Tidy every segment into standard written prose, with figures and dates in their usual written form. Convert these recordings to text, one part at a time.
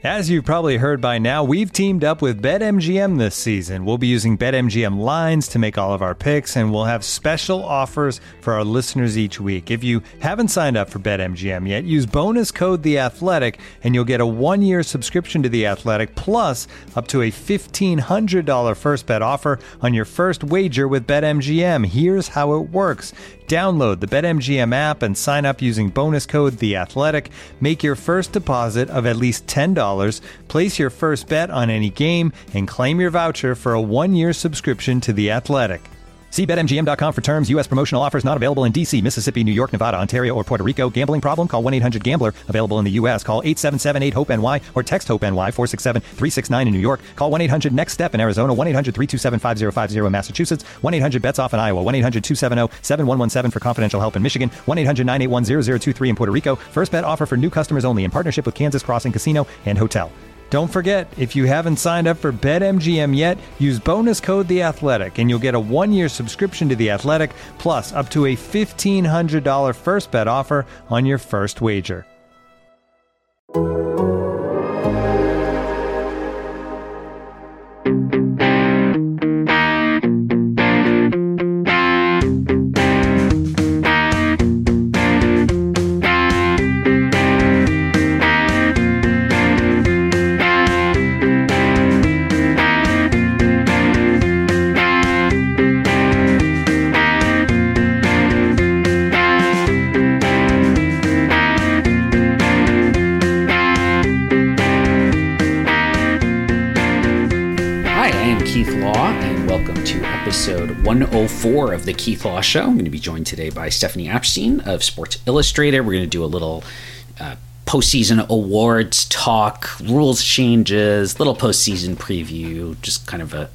As you've probably heard by now, we've teamed up with BetMGM this season. We'll be using BetMGM lines to make all of our picks, and we'll have special offers for our listeners each week. If you haven't signed up for BetMGM yet, use bonus code The Athletic, and you'll get a 1-year subscription to The Athletic, plus up to a $1,500 first bet offer on your first wager with BetMGM. Here's how it works. Download the BetMGM app and sign up using bonus code The Athletic. Make your first deposit of at least $10. Place your first bet on any game and claim your voucher for a 1-year subscription to The Athletic. See BetMGM.com for terms. U.S. promotional offers not available in D.C., Mississippi, New York, Nevada, Ontario, or Puerto Rico. Gambling problem? Call 1-800-GAMBLER. Available in the U.S. Call 877-8-HOPE-NY or text HOPE-NY 467-369 in New York. Call 1-800-NEXT-STEP in Arizona. 1-800-327-5050 in Massachusetts. 1-800-BETS-OFF in Iowa. 1-800-270-7117 for confidential help in Michigan. 1-800-981-0023 in Puerto Rico. First bet offer for new customers only in partnership with Kansas Crossing Casino and Hotel. Don't forget, if you haven't signed up for BetMGM yet, use bonus code The Athletic, and you'll get a 1-year subscription to The Athletic, plus up to a $1,500 first bet offer on your first wager. Episode 104 of The Keith Law Show. I'm going to be joined today by Stephanie Apstein of Sports Illustrated. We're going to do a little postseason awards talk, rules changes, little postseason preview, just kind of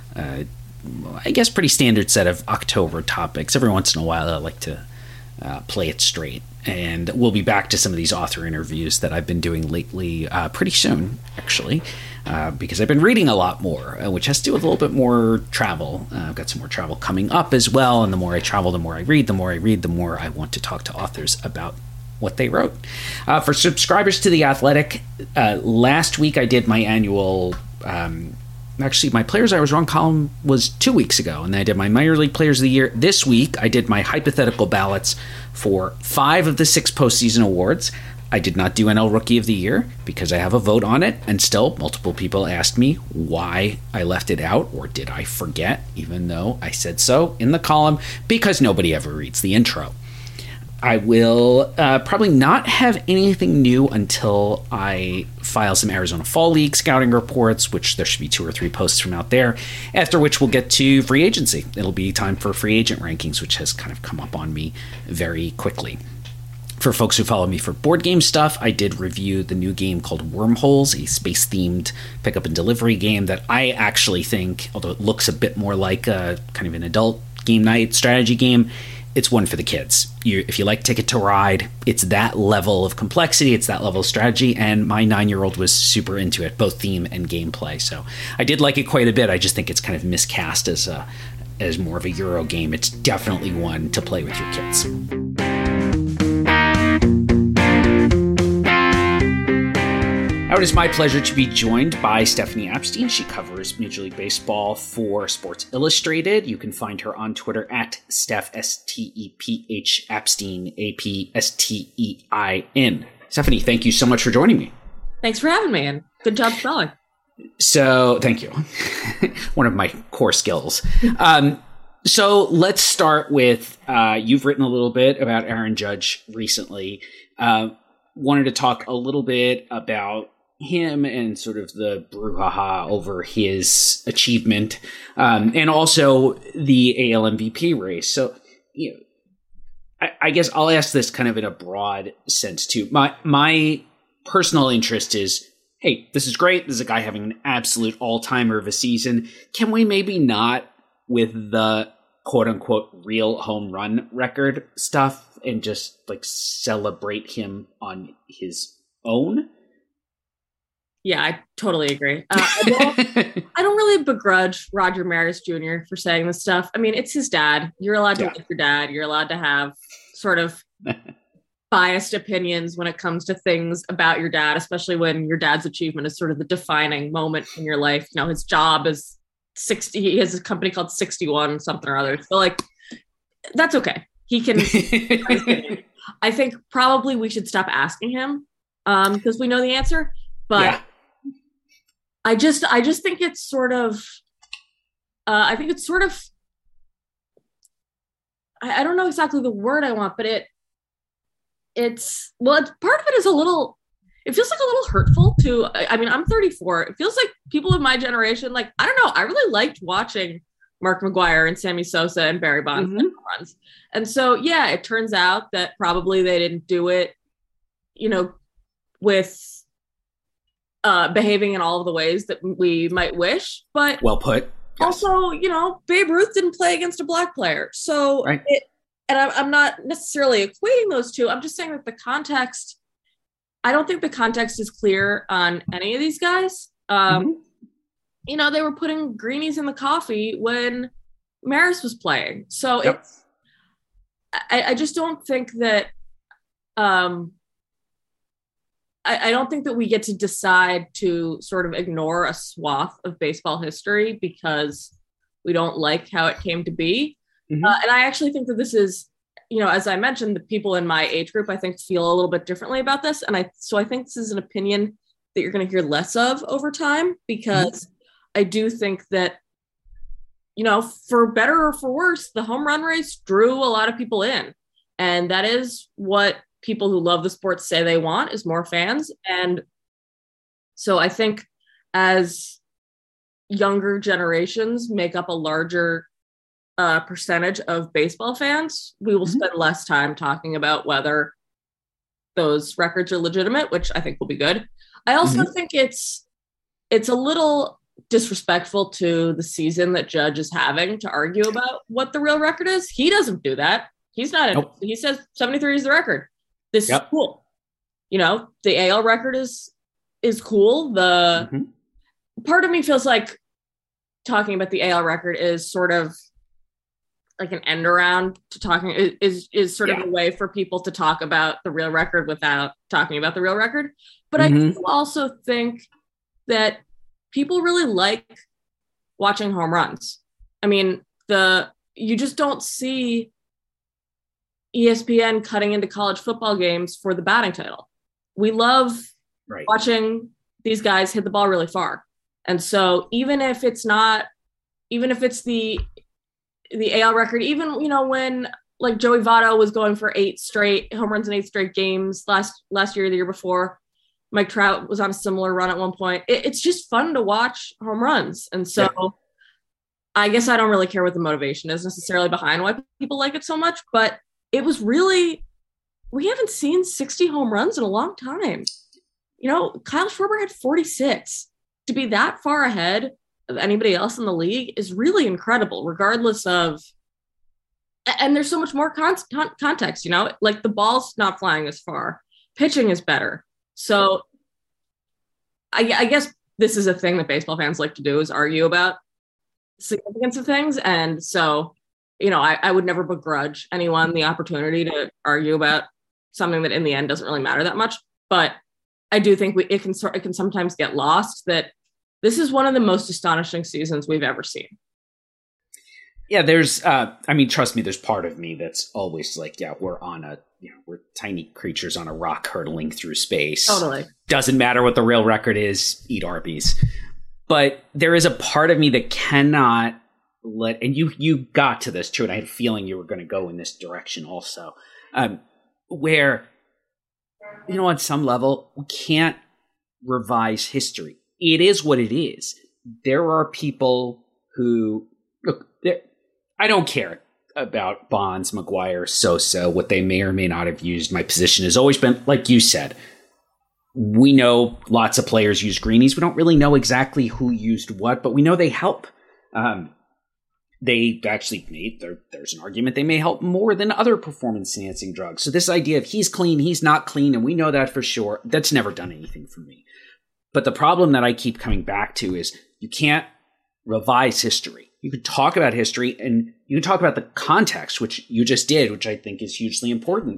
I guess, pretty standard set of October topics. Every once in a while, I like to play it straight. And we'll be back to some of these author interviews that I've been doing lately pretty soon, actually. Because I've been reading a lot more, which has to do with a little bit more travel. I've got some more travel coming up as well, and the more I travel, the more I read. The more I read, the more I want to talk to authors about what they wrote. For subscribers to The Athletic, last week I did my annual... Actually, my Players I Was Wrong column was 2 weeks ago, and then I did my Minor League Players of the Year. This week, I did my hypothetical ballots for 5 of the 6 postseason awards. I did not do NL Rookie of the Year because I have a vote on it, and still multiple people asked me why I left it out, or did I forget, even though I said so in the column, because nobody ever reads the intro. I will probably not have anything new until I file some Arizona Fall League scouting reports, which there should be 2 or 3 posts from out there, after which we'll get to free agency. It'll be time for free agent rankings, which has kind of come up on me very quickly. For folks who follow me for board game stuff, I did review the new game called Wormholes, a space-themed pickup and delivery game that I actually think, although it looks a bit more like a kind of an adult game night strategy game, it's one for the kids. If you like Ticket to Ride, it's that level of complexity, it's that level of strategy, and my 9-year-old was super into it, both theme and gameplay. So I did like it quite a bit. I just think it's kind of miscast as more of a Euro game. It's definitely one to play with your kids. Now it is my pleasure to be joined by Stephanie Apstein. She covers Major League Baseball for Sports Illustrated. You can find her on Twitter at Steph, S-T-E-P-H, Apstein, A-P-S-T-E-I-N. Stephanie, thank you so much for joining me. Thanks for having me, and good job spelling. So, thank you. One of my core skills. So let's start with, you've written a little bit about Aaron Judge recently. Wanted to talk a little bit about him and sort of the brouhaha over his achievement, and also the AL MVP race. So, I guess I'll ask this kind of in a broad sense too. My personal interest is, hey, this is great. This is a guy having an absolute all-timer of a season. Can we maybe not, with the quote-unquote real home run record stuff, and just like celebrate him on his own? Yeah, I totally agree. I don't really begrudge Roger Maris Jr. for saying this stuff. I mean, it's his dad. You're allowed to like your dad. You're allowed to have sort of biased opinions when it comes to things about your dad, especially when your dad's achievement is sort of the defining moment in your life. You know, his job is 60, he has a company called 61 something or other. So like, that's okay. He can, I think probably we should stop asking him because we know the answer, but I just think it's sort of, I don't know exactly the word I want, but it's part of it is it feels like a little hurtful to, I mean, I'm 34. It feels like people of my generation, like, I don't know, I really liked watching Mark McGwire and Sammy Sosa and Barry Bonds runs. And so, yeah, it turns out that probably they didn't do it, you know, with behaving in all of the ways that we might wish, but well put. Yes. Also, you know, Babe Ruth didn't play against a black player. So, right. And I'm not necessarily equating those two. I'm just saying that the context, I don't think the context is clear on any of these guys. You know, they were putting greenies in the coffee when Maris was playing. So I just don't think that, I don't think that we get to decide to sort of ignore a swath of baseball history because we don't like how it came to be. And I actually think that this is, you know, as I mentioned, the people in my age group, I think, feel a little bit differently about this. And so I think this is an opinion that you're going to hear less of over time, because I do think that, you know, for better or for worse, the home run race drew a lot of people in. And that is what people who love the sport say they want, is more fans. And so I think as younger generations make up a larger percentage of baseball fans, we will spend less time talking about whether those records are legitimate, which I think will be good. I also think it's a little disrespectful to the season that Judge is having to argue about what the real record is. He doesn't do that. He's not. He says 73 is the record. This is cool. You know, the AL record is cool. The part of me feels like talking about the AL record is sort of like an end around to talking, is sort of a way for people to talk about the real record without talking about the real record. But I do also think that people really like watching home runs. I mean, you just don't see ESPN cutting into college football games for the batting title. We love watching these guys hit the ball really far. And so even if it's the AL record, even, you know, when like Joey Votto was going for 8 straight home runs in 8 straight games last year, the year before, Mike Trout was on a similar run at one point. It's just fun to watch home runs. And so I guess I don't really care what the motivation is necessarily behind why people like it so much, but it was really, we haven't seen 60 home runs in a long time. You know, Kyle Schwarber had 46. To be that far ahead of anybody else in the league is really incredible, regardless of, and there's so much more context, you know, like the ball's not flying as far, pitching is better. So I guess this is a thing that baseball fans like to do, is argue about significance of things. And so, you know, I would never begrudge anyone the opportunity to argue about something that in the end doesn't really matter that much. But I do think it can sometimes get lost that this is one of the most astonishing seasons we've ever seen. Yeah, there's, I mean, trust me, there's part of me that's always like, yeah, we're tiny creatures on a rock hurtling through space. Totally. Doesn't matter what the real record is, eat Arby's. But there is a part of me that cannot let, and you got to this too, and I had a feeling you were going to go in this direction also, where, you know, on some level, we can't revise history. It is what it is. There are people who, look, I don't care about Bonds, McGwire, Sosa, what they may or may not have used. My position has always been, like you said, we know lots of players use greenies. We don't really know exactly who used what, but we know they help. They actually there's an argument they may help more than other performance-enhancing drugs. So this idea of he's clean, he's not clean, and we know that for sure, that's never done anything for me. But the problem that I keep coming back to is you can't revise history. You can talk about history and you can talk about the context, which you just did, which I think is hugely important.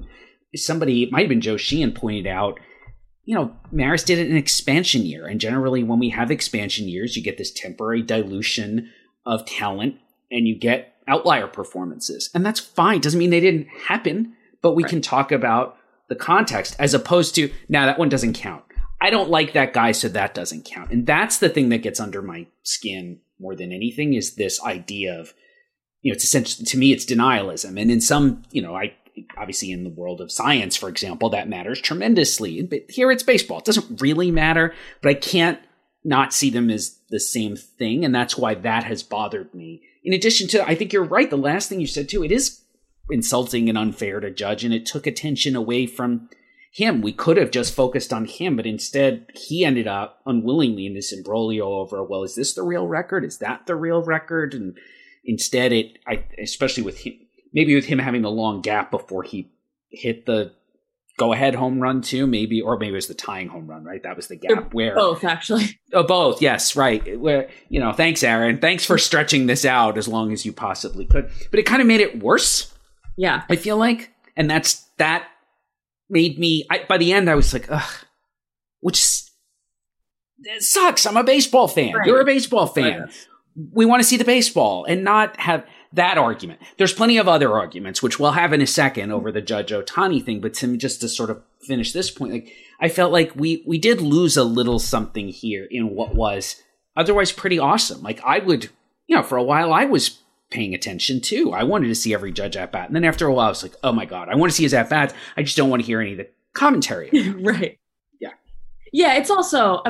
somebody, it might have been Joe Sheehan, pointed out, Maris did it in expansion year. And generally when we have expansion years, you get this temporary dilution of talent and you get outlier performances. And that's fine. Doesn't mean they didn't happen, but we can talk about the context as opposed to, now that one doesn't count. I don't like that guy, so that doesn't count. And that's the thing that gets under my skin more than anything, is this idea of, it's essentially, to me, it's denialism. And in some, obviously in the world of science, for example, that matters tremendously. But here it's baseball. It doesn't really matter, but I can't not see them as the same thing. And that's why that has bothered me. In addition to, I think you're right, the last thing you said too, it is insulting and unfair to Judge, and it took attention away from him. We could have just focused on him, but instead he ended up unwillingly in this imbroglio over, well, is this the real record? Is that the real record? And instead especially with him, maybe with him having the long gap before he hit the go-ahead home run too, maybe, or maybe it was the tying home run, right? That was the gap where... Both, actually. Oh, both, yes, right. Where, thanks, Aaron. Thanks for stretching this out as long as you possibly could. But it kind of made it worse. Yeah. I feel like. And that made me... by the end, I was like, ugh, which it sucks. I'm a baseball fan. Right. You're a baseball fan. Right. We want to see the baseball and not have that argument. There's plenty of other arguments, which we'll have in a second over the Judge Ohtani thing. But just to sort of finish this point, like, I felt like we did lose a little something here in what was otherwise pretty awesome. Like, I would, for a while I was paying attention too. I wanted to see every Judge at bat. And then after a while I was like, oh my God, I want to see his at bats. I just don't want to hear any of the commentary. Right. Yeah. Yeah. It's also,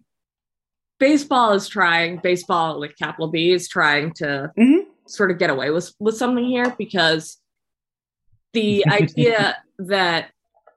baseball with capital B is trying to sort of get away with something here, because the idea that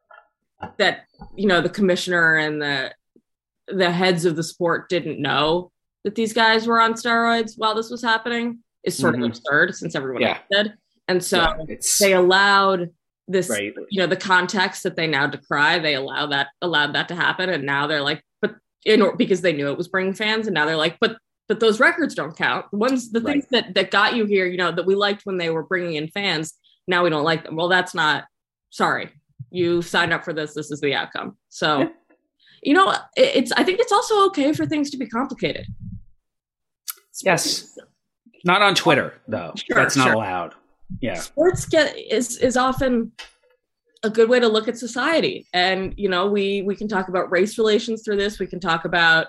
the commissioner and the heads of the sport didn't know that these guys were on steroids while this was happening is sort of absurd, since everyone else did. And so they allowed this, right. The context that they now decry, they allowed that to happen. And now they're like, because they knew it was bringing fans, and now they're like, but those records don't count. The things that got you here, that we liked when they were bringing in fans, now we don't like them. Well, that's not, sorry, you signed up for this. This is the outcome. So, I think it's also okay for things to be complicated. Yes. Not on Twitter though. Sure, that's not allowed. Yeah. Sports is often a good way to look at society. And, we can talk about race relations through this. We can talk about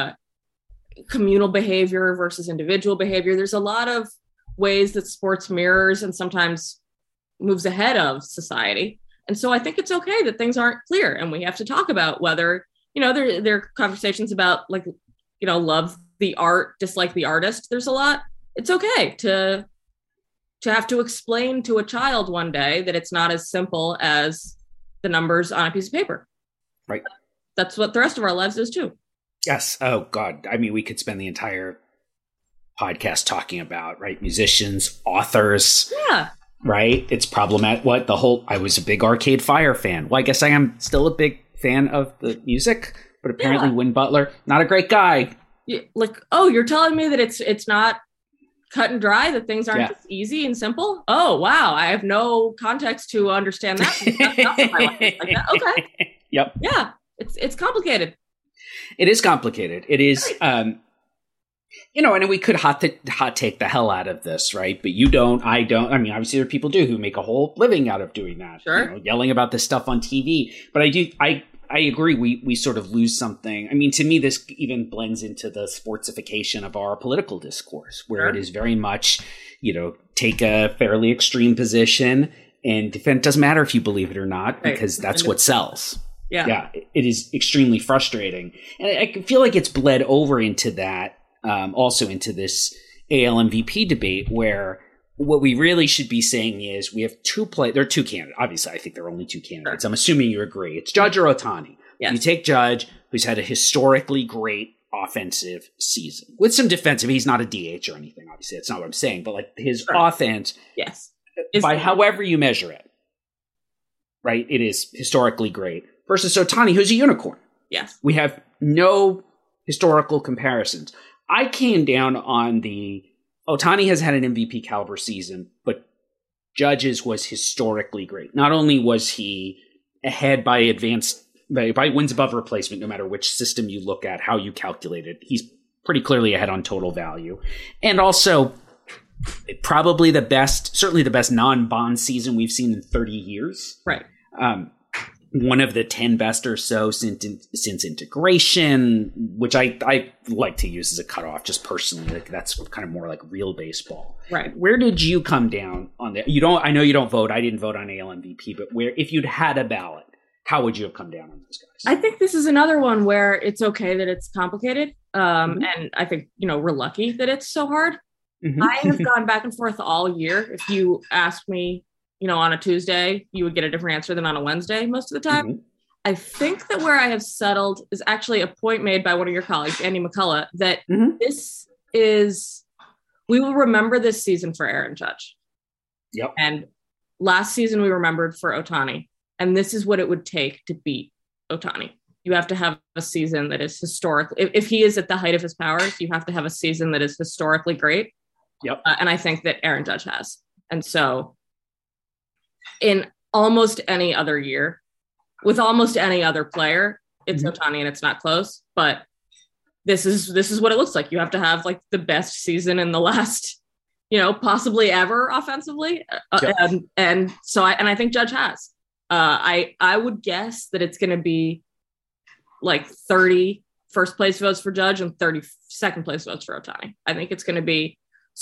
communal behavior versus individual behavior. There's a lot of ways that sports mirrors and sometimes moves ahead of society. And so I think it's okay that things aren't clear, and we have to talk about whether, there are conversations about, like, love the art, dislike the artist. There's a lot. It's okay to have to explain to a child one day that it's not as simple as the numbers on a piece of paper. Right. That's what the rest of our lives is too. Yes. Oh God. We could spend the entire podcast talking about, right? Musicians, authors. Yeah. Right. It's problematic. I was a big Arcade Fire fan. Well, I guess I am still a big fan of the music, but apparently Win Butler, not a great guy. Yeah, like, oh, you're telling me that it's not cut and dry, that things aren't just easy and simple? Oh, wow. I have no context to understand that. That's not my life like that. Okay. Yep. Yeah. It's complicated. It is complicated. It is, and we could hot take the hell out of this, right? But you don't, I don't. Obviously there are people who make a whole living out of doing that. Sure. Yelling about this stuff on TV. But I agree. We sort of lose something. To me, this even blends into the sportsification of our political discourse, where it is very much, take a fairly extreme position and defend. It doesn't matter if you believe it or not, because that's what sells. Yeah. Yeah. It is extremely frustrating. And I feel like it's bled over into that, also into this AL MVP debate, where what we really should be saying is we have there are two candidates. Obviously, I think there are only two candidates. I'm assuming you agree. It's Judge or Ohtani. Yes. You take Judge, who's had a historically great offensive season with some defensive. He's not a DH or anything. Obviously, that's not what I'm saying. But like his offense, yes, by however you measure it, right? It is historically great. Versus Ohtani, who's a unicorn. Yes. We have no historical comparisons. I came down on Ohtani has had an MVP caliber season, but Judge's was historically great. Not only was he ahead by wins above replacement, no matter which system you look at, how you calculate it, he's pretty clearly ahead on total value. And also, probably certainly the best non-bond season we've seen in 30 years. Right. One of the 10 best or so since integration, which I like to use as a cutoff just personally. Like that's kind of more like real baseball. Right. Where did you come down on that? I know you don't vote. I didn't vote on AL MVP, but if you'd had a ballot, how would you have come down on those guys? I think this is another one where it's okay that it's complicated. And I think, we're lucky that it's so hard. Mm-hmm. I have gone back and forth all year. If you asked me, on a Tuesday, you would get a different answer than on a Wednesday most of the time. Mm-hmm. I think that where I have settled is actually a point made by one of your colleagues, Andy McCullough, that we will remember this season for Aaron Judge. Yep. And last season we remembered for Ohtani. And this is what it would take to beat Ohtani. You have to have a season that is historic. If he is at the height of his powers, you have to have a season that is historically great. Yep. And I think that Aaron Judge has. And so in almost any other year, with almost any other player, it's Ohtani and it's not close. But this is what it looks like. You have to have like the best season in the last, possibly ever offensively. Yep. And I think Judge has. I would guess that it's going to be like 30 first place votes for Judge and 30 second place votes for Ohtani. I think it's going to be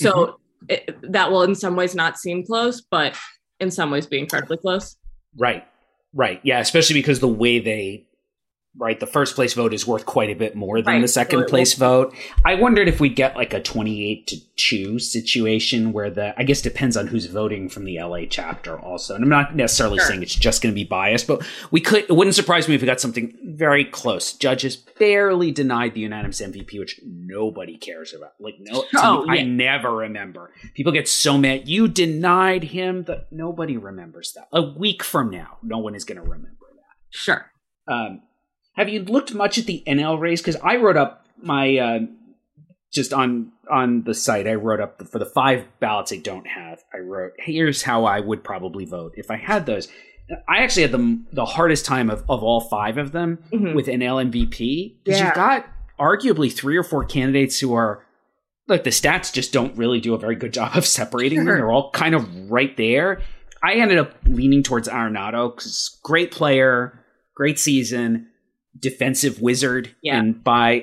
that will in some ways not seem close, but in some ways be incredibly close. Right. Yeah, especially because the way the first place vote is worth quite a bit more than the second place vote. I wondered if we'd get like a 28-2 situation where I guess depends on who's voting from the LA chapter also. And I'm not necessarily saying it's just going to be biased, but it wouldn't surprise me if we got something very close. Judges barely denied the unanimous MVP, which nobody cares about. I never remember. People get so mad. You denied him that nobody remembers that. A week from now, no one is going to remember that. Sure. Have you looked much at the NL race? Because I wrote up my just on the site. I wrote up for the 5 ballots I don't have. I wrote, here's how I would probably vote if I had those. I actually had the hardest time of all 5 of them with NL MVP because you've got arguably 3 or 4 candidates who are like the stats just don't really do a very good job of separating them. They're all kind of right there. I ended up leaning towards Arenado because great player, great season. Defensive wizard, and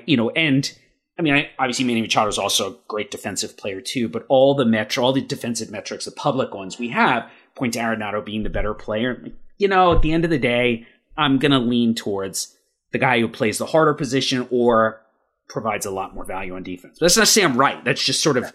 obviously Manny Machado is also a great defensive player too. But all the defensive metrics, the public ones we have, point to Arenado being the better player. At the end of the day, I'm gonna lean towards the guy who plays the harder position or provides a lot more value on defense. But that's not to say I'm right. That's just sort of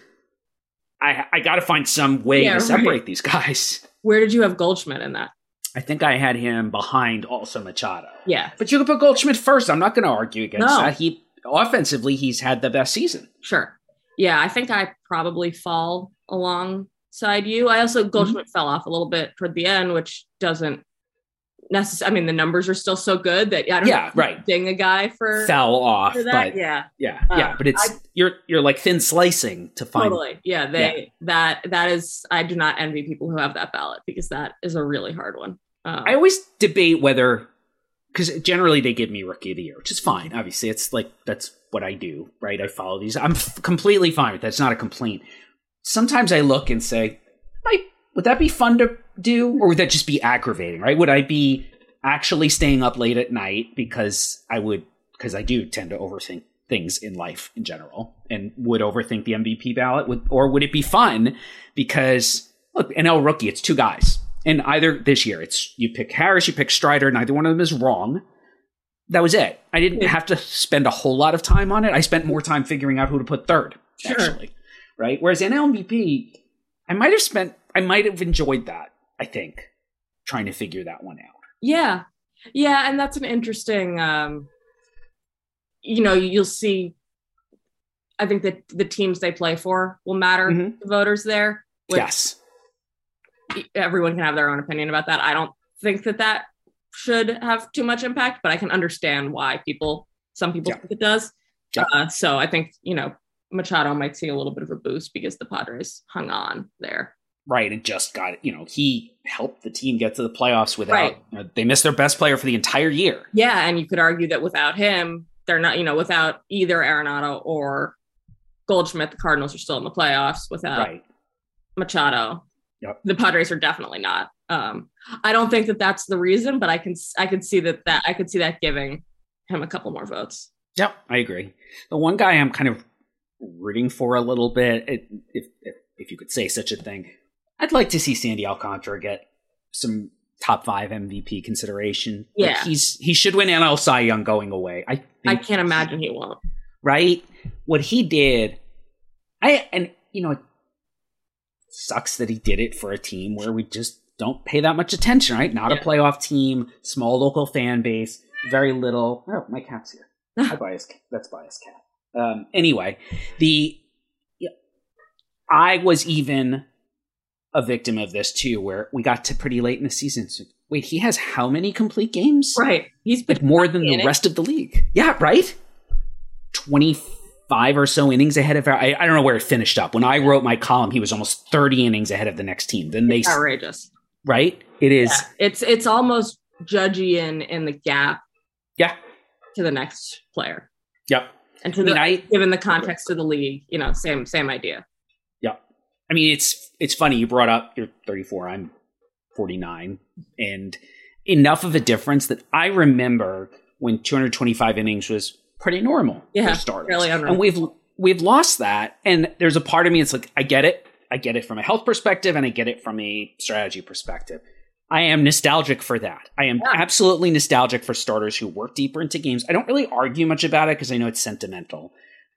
I got to find some way to separate these guys. Where did you have Goldschmidt in that? I think I had him behind also Machado. Yeah. But you could put Goldschmidt first. I'm not going to argue against that. Offensively, he's had the best season. Sure. Yeah, I think I probably fall alongside you. I also, Goldschmidt fell off a little bit toward the end, which doesn't necessarily, the numbers are still so good that I don't ding a guy for fell off. For that. But but it's, you're like thin slicing to find. Totally. Yeah. That is, I do not envy people who have that ballot because that is a really hard one. I always debate whether, because generally they give me Rookie of the Year, which is fine. Obviously, it's like, that's what I do, right? I follow these. I'm completely fine with that. It's not a complaint. Sometimes I look and say, would that be fun to do? Or would that just be aggravating, right? Would I be actually staying up late at night because I do tend to overthink things in life in general and would overthink the MVP ballot? Or would it be fun because, look, NL Rookie, it's 2 guys. And either this year, it's you pick Harris, you pick Strider, neither one of them is wrong. That was it. I didn't have to spend a whole lot of time on it. I spent more time figuring out who to put third, actually. Right? Whereas NL MVP, I might have enjoyed that, I think, trying to figure that one out. Yeah. Yeah, and that's an interesting, you'll see, I think that the teams they play for will matter to voters there. Yes. Everyone can have their own opinion about that. I don't think that should have too much impact, but I can understand why some people think it does. Yeah. So I think, Machado might see a little bit of a boost because the Padres hung on there. Right, and just got it. He helped the team get to the playoffs without. They missed their best player for the entire year. Yeah, and you could argue that without him, they're not. Without either Arenado or Goldschmidt, the Cardinals are still in the playoffs. Without Machado, the Padres are definitely not. I don't think that that's the reason, but I can see that I could see that giving him a couple more votes. Yep, I agree. The one guy I'm kind of rooting for a little bit, if you could say such a thing. I'd like to see Sandy Alcantara get some top 5 MVP consideration. Yeah. Like he should win NL Cy Young going away. I can't imagine he won't. Right? What he did, it sucks that he did it for a team where we just don't pay that much attention, right? Not a playoff team, small local fan base, very little. Oh, my cat's here. That's Bias Cat. Anyway, I was even a victim of this too, where we got to pretty late in the season. So, wait, he has how many complete games? Right. He's like more than the rest of the league. Yeah, right? 25 or so innings ahead of I don't know where it finished up. When I wrote my column, he was almost 30 innings ahead of the next team. Then it's outrageous. Right? It is. Yeah. It's almost judgy in the gap. Yeah. To the next player. Yep. And given the context of the league, same idea. Yep. I mean, it's funny. You brought up you're 34. I'm 49, and enough of a difference that I remember when 225 innings was pretty normal for starters. Really unreal. And we've lost that. And there's a part of me. It's like I get it. I get it from a health perspective, and I get it from a strategy perspective. I am nostalgic for that. I am absolutely nostalgic for starters who work deeper into games. I don't really argue much about it because I know it's sentimental.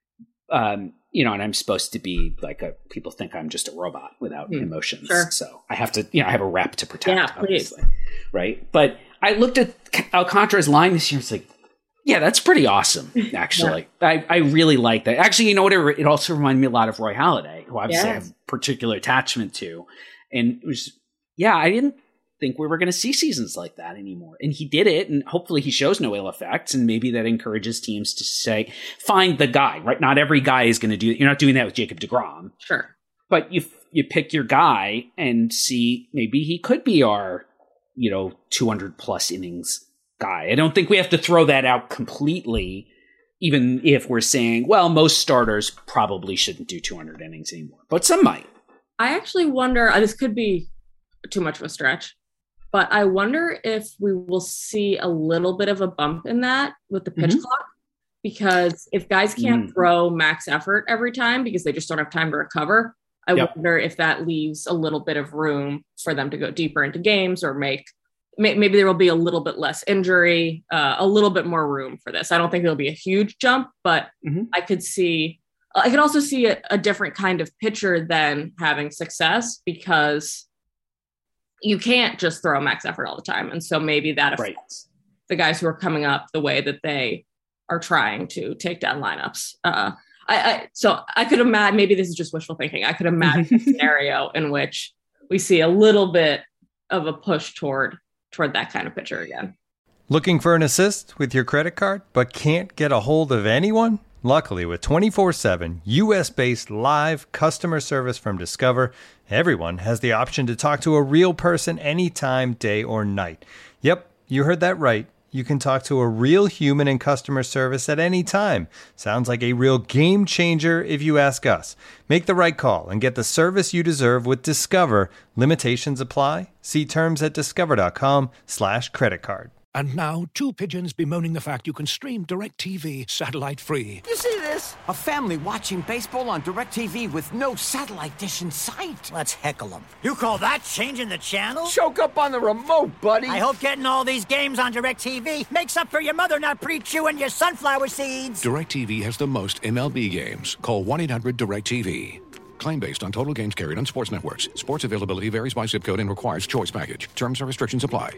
And I'm supposed to be like people think I'm just a robot without emotions. Sure. So I have to, I have a rep to protect, obviously. Right. But I looked at Alcantara's line this year. It's like, yeah, that's pretty awesome, actually. I really like that. Actually, you know what? It also reminded me a lot of Roy Halladay, who obviously I have particular attachment to. And it was, I didn't think we were going to see seasons like that anymore. And he did it, and hopefully he shows no ill effects, and maybe that encourages teams to say, find the guy, right? Not every guy is going to do it. You're not doing that with Jacob deGrom. Sure. But you pick your guy and see maybe he could be our, 200 plus innings guy. I don't think we have to throw that out completely, even if we're saying, well, most starters probably shouldn't do 200 innings anymore, but some might. I actually wonder, this could be too much of a stretch, but I wonder if we will see a little bit of a bump in that with the pitch clock, because if guys can't throw max effort every time because they just don't have time to recover, I wonder if that leaves a little bit of room for them to go deeper into games or maybe there will be a little bit less injury, a little bit more room for this. I don't think it'll be a huge jump, but I could also see a different kind of pitcher than having success, because you can't just throw max effort all the time. And so maybe that affects the guys who are coming up the way that they are trying to take down lineups. So I could imagine, maybe this is just wishful thinking, I could imagine a scenario in which we see a little bit of a push toward that kind of pitcher again. Looking for an assist with your credit card, but can't get a hold of anyone? Luckily, with 24/7 U.S.-based live customer service from Discover, everyone has the option to talk to a real person anytime, day or night. Yep, you heard that right. You can talk to a real human in customer service at any time. Sounds like a real game changer if you ask us. Make the right call and get the service you deserve with Discover. Limitations apply. See terms at discover.com/creditcard. And now, two pigeons bemoaning the fact you can stream DirecTV satellite-free. You see this? A family watching baseball on DirecTV with no satellite dish in sight. Let's heckle them. You call that changing the channel? Choke up on the remote, buddy. I hope getting all these games on DirecTV makes up for your mother not pre-chewing your sunflower seeds. DirecTV has the most MLB games. Call 1-800-DirecTV. Claim based on total games carried on sports networks. Sports availability varies by zip code and requires choice package. Terms and restrictions apply.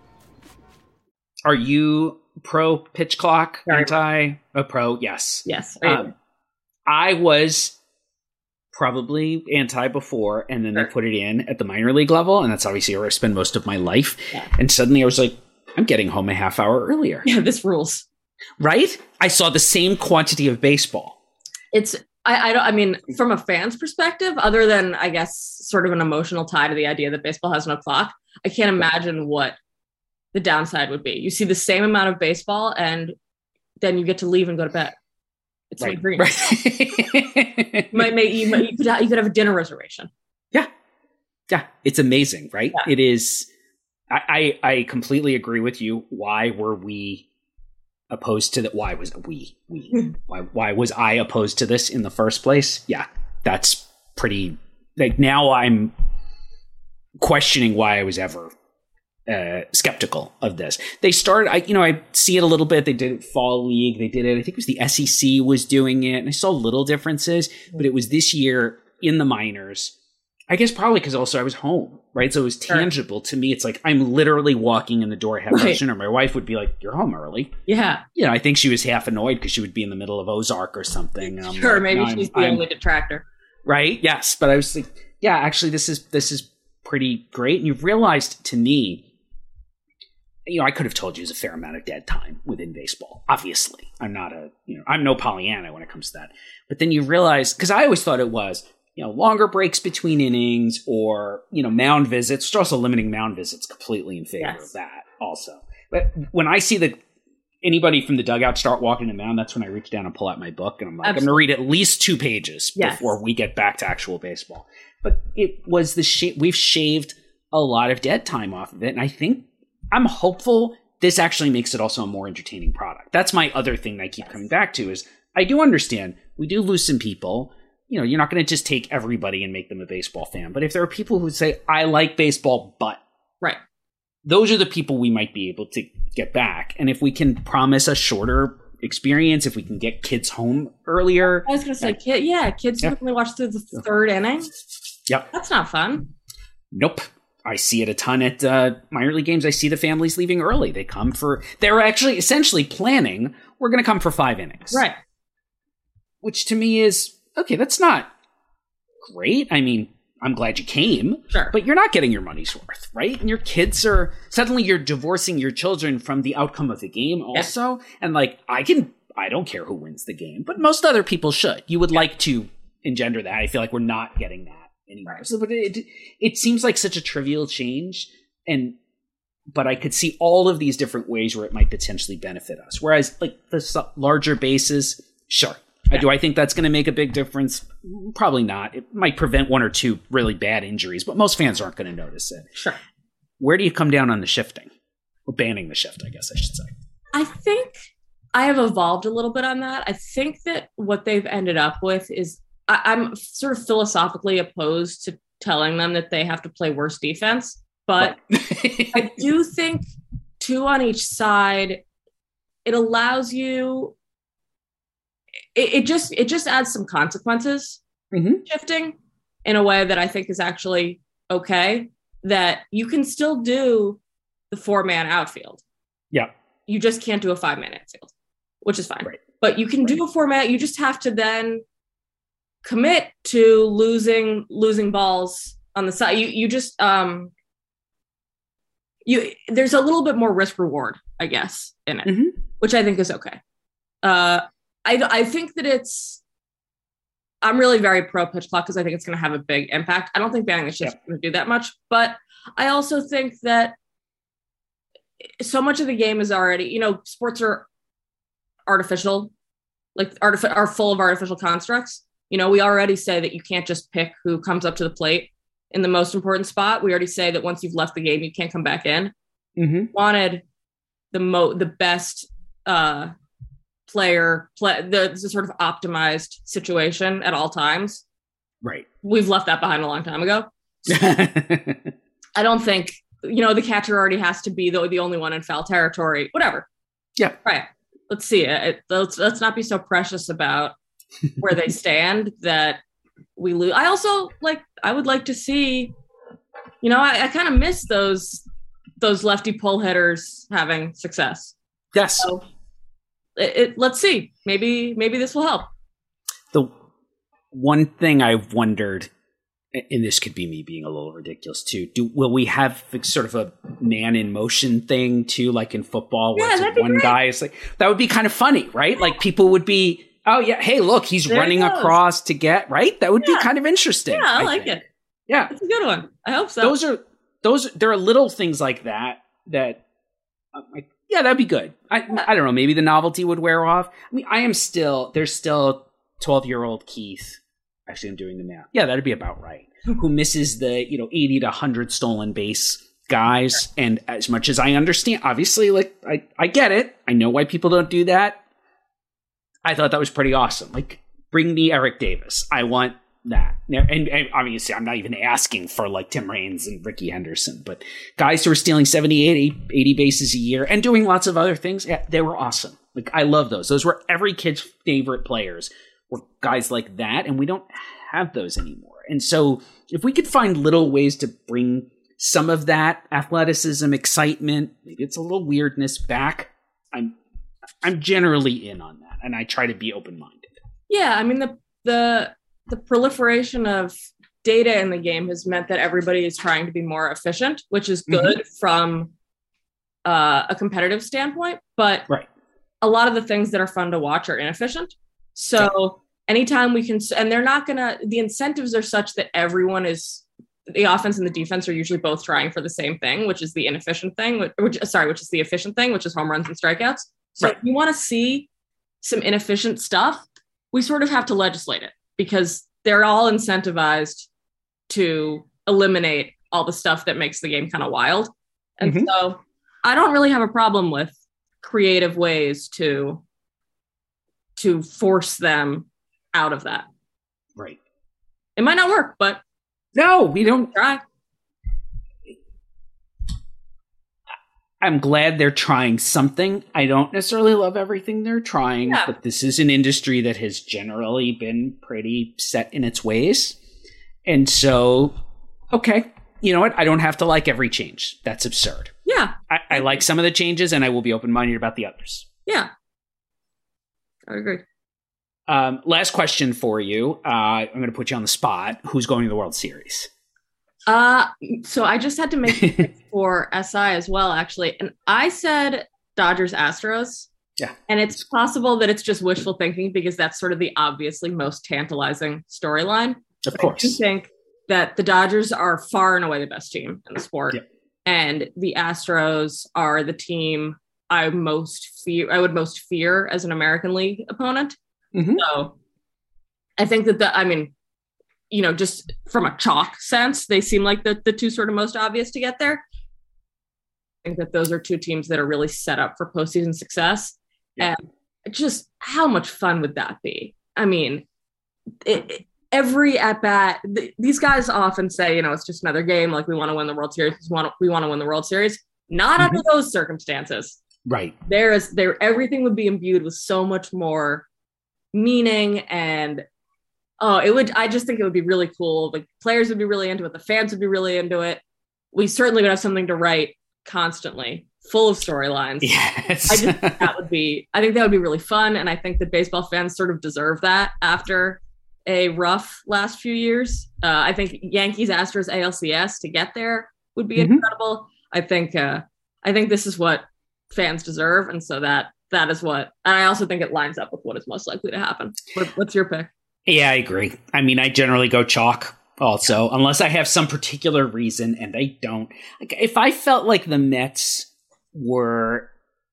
Are you pro pitch clock? Pro? Yes. Yes. I was probably anti before, and then they put it in at the minor league level, and that's obviously where I spend most of my life. Yeah. And suddenly I was like, I'm getting home a half hour earlier. Yeah, this rules. Right? I saw the same quantity of baseball. I don't. I mean, from a fan's perspective, other than I guess sort of an emotional tie to the idea that baseball has no clock, I can't imagine what the downside would be. You see the same amount of baseball, and then you get to leave and go to bed. It's Right. my dream. Right. You could have a dinner reservation. Yeah, it's amazing, right? Yeah. It is. I completely agree with you. Why were we opposed to that? Why was we? Why was I opposed to this in the first place? Yeah, that's pretty. Like now, I'm questioning why I was ever skeptical of this. They started. I see it a little bit. They did it fall league. They did it. I think it was the SEC was doing it, and I saw little differences. But it was this year in the minors. I guess probably because also I was home, right? So it was tangible to me. It's like I'm literally walking in the door half dinner. My wife would be like, "You're home early." Yeah. I think she was half annoyed because she would be in the middle of Ozark or something. And I'm Sure, like, maybe no, she's the only detractor. Right? Yes, but I was like, yeah, actually, this is pretty great. And you've realized to me, I could have told you there's a fair amount of dead time within baseball. Obviously, I'm not I'm no Pollyanna when it comes to that. But then you realize, because I always thought it was, longer breaks between innings or, mound visits, which are also limiting mound visits completely in favor of that also. But when I see anybody from the dugout start walking the mound, that's when I reach down and pull out my book and I'm like, I'm going to read at least 2 pages before we get back to actual baseball. But it was we've shaved a lot of dead time off of it. And I think I'm hopeful this actually makes it also a more entertaining product. That's my other thing that I keep coming back to is I do understand we do lose some people. You're not going to just take everybody and make them a baseball fan. But if there are people who say, I like baseball, but right, those are the people we might be able to get back. And if we can promise a shorter experience, if we can get kids home earlier. I was going to say, kids who only watch through the third inning. Yep. That's not fun. Nope. I see it a ton at minor league games. I see the families leaving early. They're actually essentially planning, we're going to come for 5 innings. Right. Which to me is, okay, that's not great. I mean, I'm glad you came, sure, but you're not getting your money's worth, right? And your kids suddenly you're divorcing your children from the outcome of the game also. Yeah. And I don't care who wins the game, but most other people should. You would like to engender that. I feel like we're not getting that anymore. Right. So, but it seems like such a trivial change, but I could see all of these different ways where it might potentially benefit us. Whereas like the larger bases, sure. Yeah. Do I think that's going to make a big difference? Probably not. It might prevent 1 or 2 really bad injuries, but most fans aren't going to notice it. Sure. Where do you come down on the shifting? Or banning the shift, I guess I should say. I think I have evolved a little bit on that. I think that what they've ended up with is I'm sort of philosophically opposed to telling them that they have to play worse defense, but I do think 2 on each side, it allows you. It just adds some consequences, shifting in a way that I think is actually okay, that you can still do the 4-man outfield. Yeah. You just can't do a 5-man outfield, which is fine. Right. But you can do a 4-man. You just have to then commit to losing balls on the side. You just there's a little bit more risk reward, I guess, in it, which I think is okay. I think that I'm really very pro pitch clock because I think it's going to have a big impact. I don't think banning the shift is going to do that much, but I also think that so much of the game is already, sports are artificial, are full of artificial constructs. We already say that you can't just pick who comes up to the plate in the most important spot. We already say that once you've left the game, you can't come back in. Wanted the best, player the sort of optimized situation at all times. Right. We've left that behind a long time ago. I don't think, the catcher already has to be the only one in foul territory, whatever. Yeah. Right. Let's see it. Let's not be so precious about where they stand that we lose. I also I would like to see, I kind of miss those lefty pull hitters having success. Yes. So, let's see. Maybe this will help. The one thing I've wondered, and this could be me being a little ridiculous too, will we have sort of a man in motion thing too, like in football, where it's one guy is that would be kind of funny, right? Like people would be, Oh, yeah. Hey, look, he's There running he goes. across to get, right? That would be kind of interesting. Yeah, I like think. it. Yeah. It's a good one. I hope so. There are little things like that like, yeah, that'd be good. I don't know. Maybe the novelty would wear off. I mean, there's still 12-year-old Keith. Actually, I'm doing the math. Yeah, that'd be about right. Who misses the, 80 to 100 stolen base guys. And as much as I understand, obviously, like, I get it. I know why people don't do that. I thought that was pretty awesome. Like, bring me Eric Davis. I want that. And obviously, I'm not even asking for, like, Tim Raines and Ricky Henderson, but guys who are stealing 70, 80 bases a year and doing lots of other things, yeah, they were awesome. Like, I love those. Those were every kid's favorite players, were guys like that, and we don't have those anymore. And so if we could find little ways to bring some of that athleticism, excitement, maybe it's a little weirdness back, I'm generally in on that, and I try to be open-minded. Yeah, I mean, the proliferation of data in the game has meant that everybody is trying to be more efficient, which is good from a competitive standpoint, but a lot of the things that are fun to watch are inefficient. So anytime we can, and they're not gonna, the incentives are such that everyone is, the offense and the defense are usually both trying for the same thing, which is the inefficient thing, which is the efficient thing, which is home runs and strikeouts. So if you want to see some inefficient stuff, we sort of have to legislate it because they're all incentivized to eliminate all the stuff that makes the game kind of wild. And so I don't really have a problem with creative ways to force them out of that. Right. It might not work, but no, we don't try. I'm glad they're trying something. I don't necessarily love everything they're trying, but this is an industry that has generally been pretty set in its ways. And so, okay, you know what? I don't have to like every change. That's absurd. Yeah. I like some of the changes, and I will be open-minded about the others. Yeah. I agree. Last question for you. I'm going to put you on the spot. Who's going to the World Series? So I just had to make it for SI as well, actually. And I said Dodgers Astros. Yeah. And it's possible that it's just wishful thinking because that's sort of the obviously most tantalizing storyline. Of course. I do think that the Dodgers are far and away the best team in the sport. Yep. And the Astros are the team I would most fear as an American League opponent. So I think that just from a chalk sense, they seem like the two sort of most obvious to get there. I think that those are two teams that are really set up for postseason success. Yeah. And just how much fun would that be? I mean, every at bat, these guys often say, it's just another game. Like we want to win the World Series. We want to win the World Series. Not under those circumstances. Right. Everything would be imbued with so much more meaning and I just think it would be really cool. The players would be really into it. The fans would be really into it. We certainly would have something to write constantly, full of storylines. Yes. I think that would be really fun. And I think that baseball fans sort of deserve that after a rough last few years. I think Yankees, Astros, ALCS to get there would be incredible. I think this is what fans deserve. And so that is what, and I also think it lines up with what is most likely to happen. What's your pick? Yeah, I agree. I mean, I generally go chalk also, unless I have some particular reason, and I don't. Like, if I felt like the Mets were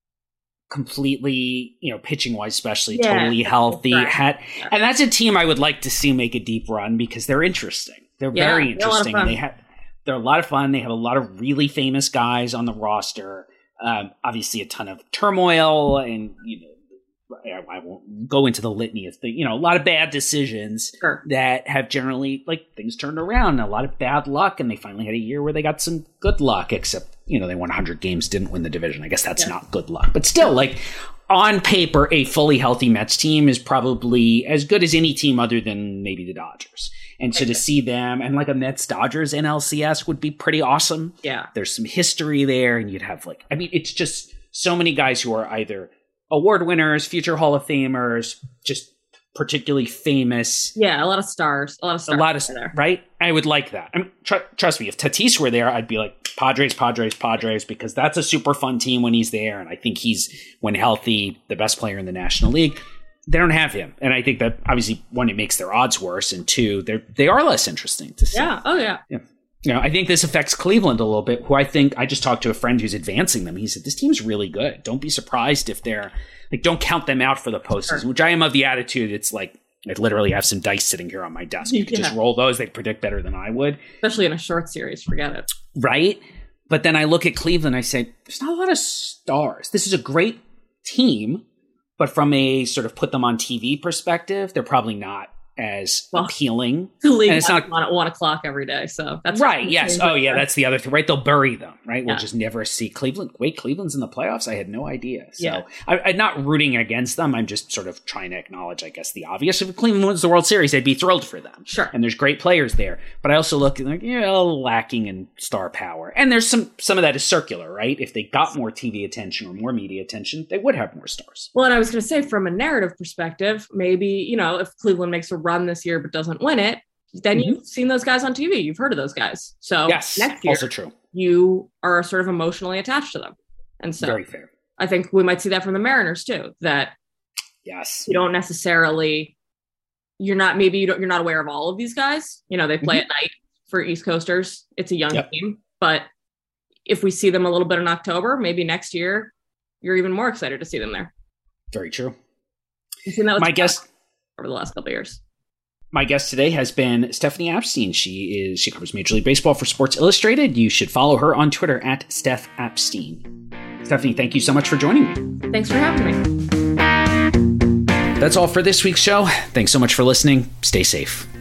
completely, pitching-wise especially, totally healthy, and that's a team I would like to see make a deep run because they're interesting. They're very interesting. They're a lot of fun. They have a lot of really famous guys on the roster. Obviously, a ton of turmoil and, I won't go into the litany of things, a lot of bad decisions that have generally, things turned around, a lot of bad luck, and they finally had a year where they got some good luck, except, they won 100 games, didn't win the division. I guess that's not good luck. But still, on paper, a fully healthy Mets team is probably as good as any team other than maybe the Dodgers. And so to see them, and a Mets-Dodgers NLCS would be pretty awesome. Yeah. There's some history there, and you'd have, it's just so many guys who are either award winners, future Hall of Famers, just particularly famous. Yeah, a lot of stars. A lot of there. Right? I would like that. I mean, trust me, if Tatis were there, I'd be like, Padres, because that's a super fun team when he's there, and I think he's, when healthy, the best player in the National League. they don't have him. And I think that obviously, one, it makes their odds worse, and two, they are less interesting to see. Yeah. Oh, yeah. I think this affects Cleveland a little bit, who I just talked to a friend who's advancing them. He said, this team's really good. Don't be surprised if they're don't count them out for the postseason, which I am of the attitude. It's like, I literally have some dice sitting here on my desk. You could just roll those. They predict better than I would. Especially in a short series. Forget it. Right. But then I look at Cleveland, I say, there's not a lot of stars. This is a great team, but from a sort of put them on TV perspective, they're probably not as appealing. The league and it's not on at 1:00 every day, so that's right. Yes. Oh, yeah. That's the other thing. Right. They'll bury them. Right. We'll just never see Cleveland. Wait, Cleveland's in the playoffs. I had no idea. So I'm not rooting against them. I'm just sort of trying to acknowledge, I guess, the obvious. If Cleveland wins the World Series, I'd be thrilled for them. Sure. And there's great players there, but I also look like lacking in star power. And there's some of that is circular, right? If they got more TV attention or more media attention, they would have more stars. Well, and I was going to say, from a narrative perspective, maybe if Cleveland makes a run this year but doesn't win it, then you've seen those guys on TV. You've heard of those guys. So yes, next year, also true. You are sort of emotionally attached to them. And so very fair. I think we might see that from the Mariners too, that you don't necessarily, you're not aware of all of these guys. They play at night for East Coasters. It's a young team, but if we see them a little bit in October, maybe next year, you're even more excited to see them there. Very true. You've seen that with my guest over the last couple of years. My guest today has been Stephanie Apstein. She covers Major League Baseball for Sports Illustrated. You should follow her on Twitter at Steph Apstein. Stephanie, thank you so much for joining me. Thanks for having me. That's all for this week's show. Thanks so much for listening. Stay safe.